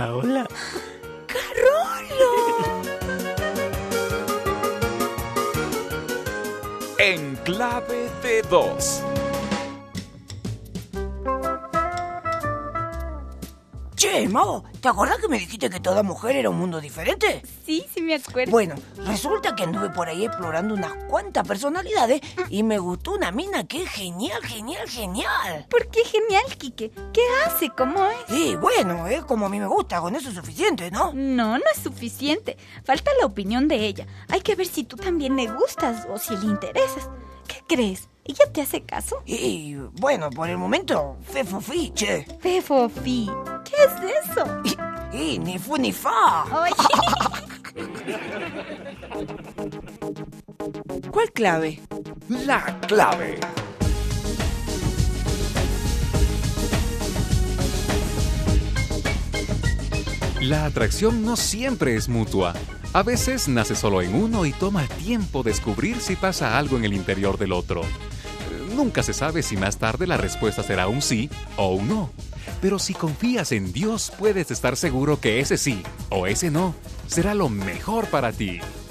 Hola, hola. ¡Carolo! En clave de dos. Che, Mago, ¿te acordás que me dijiste que toda mujer era un mundo diferente? Sí, me acuerdo. Bueno, resulta que anduve por ahí explorando unas cuantas personalidades y me gustó una mina que es genial. ¿Por qué genial, Quique? ¿Qué hace? ¿Cómo es? Y bueno, es como a mí me gusta, con eso es suficiente, ¿no? No es suficiente. Falta la opinión de ella. Hay que ver si tú también le gustas o si le interesas. ¿Qué crees? ¿Ella te hace caso? Y bueno, por el momento, fefofi, che. Fefofi. ¿Qué es eso? Y ni fu ni fa. Ay. ¿Cuál clave? La clave. La atracción no siempre es mutua. A veces nace solo en uno y toma tiempo descubrir si pasa algo en el interior del otro. Nunca se sabe si más tarde la respuesta será un sí o un no. Pero si confías en Dios, puedes estar seguro que ese sí o ese no será lo mejor para ti.